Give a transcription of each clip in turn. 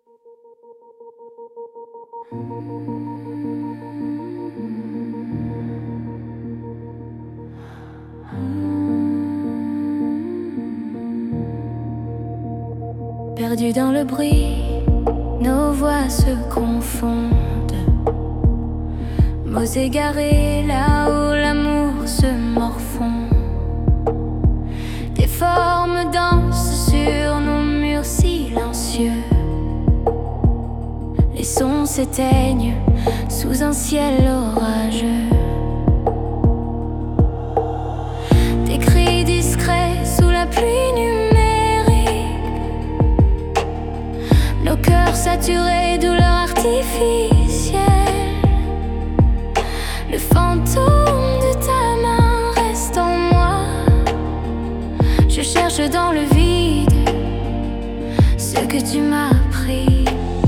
Perdus dans le bruit, nos voix se confondent. Mots égarés là où l'amour se morfond. Des formes dansent sur nos murs silencieux. Les sons s'éteignent sous un ciel orageux. Des cris discrets sous la pluie numérique. Nos cœurs saturés, douleur artificielle. Le fantôme de ta main reste en moi. Je cherche dans le vide ce que tu m'as pris.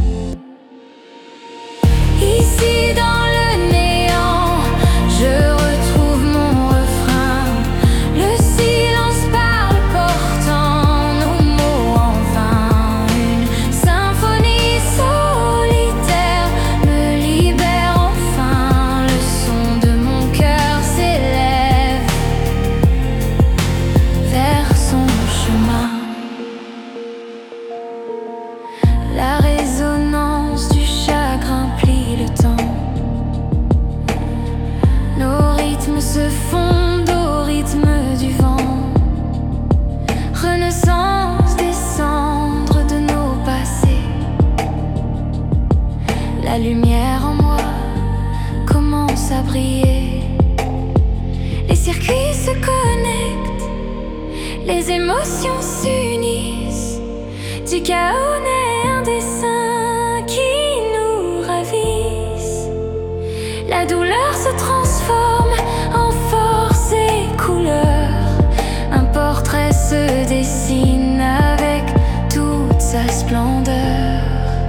Ici dans le néant, je retrouve mon refrain. Le silence parle portant nos mots en vain. Une symphonie solitaire me libère enfin. Le son de mon cœur s'élève vers son chemin. La résonance du chagrin plie le temps. Nos rythmes se fondent au rythme du vent. Renaissance des cendres de nos passés. La lumière en moi commence à briller. Les circuits se connectent, les émotions s'unissent. Du chaos naît un dessin qui nous ravisse. La douleur se transforme en force et couleur. Un portrait se dessine avec toute sa splendeur.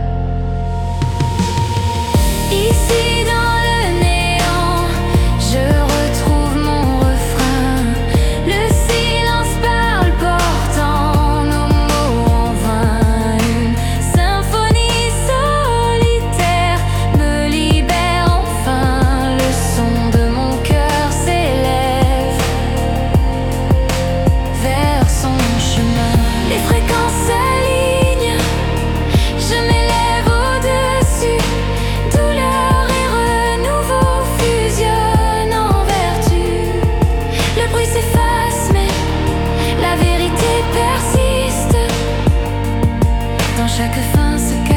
Ici dans le néant, je retrouve mon refrain. Le silence parle portant nos mots en vain. Une symphonie solitaire me libère enfin. Le son de mon cœur s'élève vers son chemin. Les fréquences s'alignent, je m'élève au-dessus. Douleur et renouveau fusionnent en vertu. Le bruit s'efface mais la vérité persiste. Dans chaque fin se